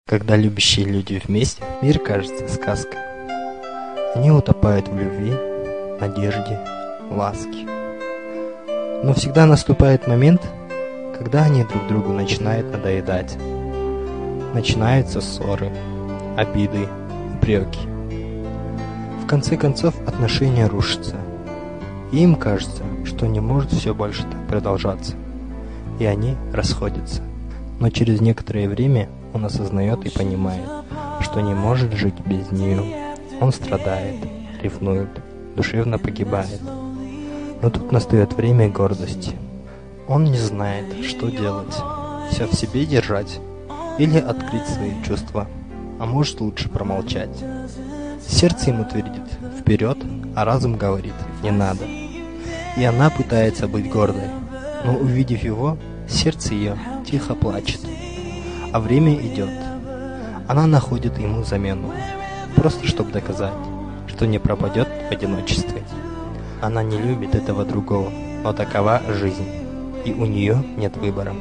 Когда любящие люди вместе, мир кажется сказкой. Они утопают в любви, надежде, ласке. Но всегда наступает момент, когда они друг другу начинают надоедать. Начинаются ссоры, обиды, упреки. В конце концов отношения рушатся. И им кажется, что не может все больше так продолжаться. И они расходятся. Но через некоторое время он осознает и понимает, что не может жить без нее. Он страдает, ревнует, душевно погибает. Но тут настает время гордости. Он не знает, что делать. Все в себе держать или открыть свои чувства, а может лучше промолчать. Сердце ему твердит вперед, а разум говорит не надо. И она пытается быть гордой, но увидев его, сердце ее тихо плачет. А время идет. Она находит ему замену, просто чтобы доказать, что не пропадет в одиночестве. Она не любит этого другого, но такова жизнь, и у нее нет выбора.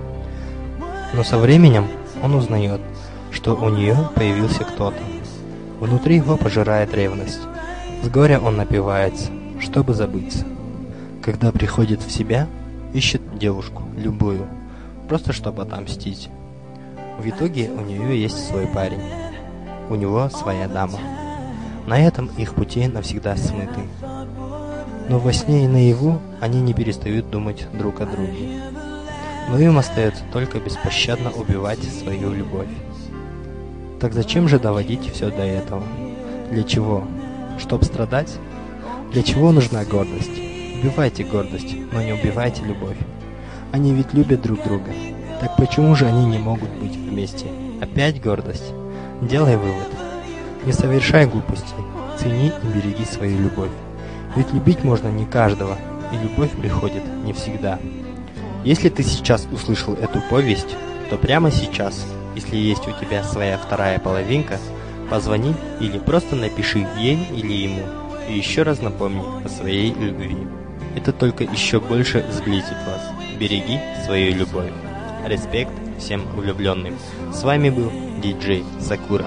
Но со временем он узнает, что у нее появился кто-то. Внутри его пожирает ревность. С горя он напивается, чтобы забыться. Когда приходит в себя, ищет девушку, любую, просто чтобы отомстить. В итоге у нее есть свой парень, у него своя дама. На этом их пути навсегда смыты. Но во сне и наяву они не перестают думать друг о друге. Но им остается только беспощадно убивать свою любовь. Так зачем же доводить все до этого? Для чего? Чтоб страдать? Для чего нужна гордость? Убивайте гордость, но не убивайте любовь. Они ведь любят друг друга. Так почему же они не могут быть вместе? Опять гордость? Делай вывод. Не совершай глупостей. Цени и береги свою любовь. Ведь любить можно не каждого, и любовь приходит не всегда. Если ты сейчас услышал эту повесть, то прямо сейчас, если есть у тебя своя вторая половинка, позвони или просто напиши ей или ему, и еще раз напомни о своей любви. Это только еще больше сблизит вас. Береги свою любовь. Респект всем влюбленным. С вами был диджей Сакура.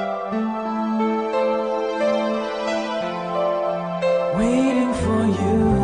Waiting for you.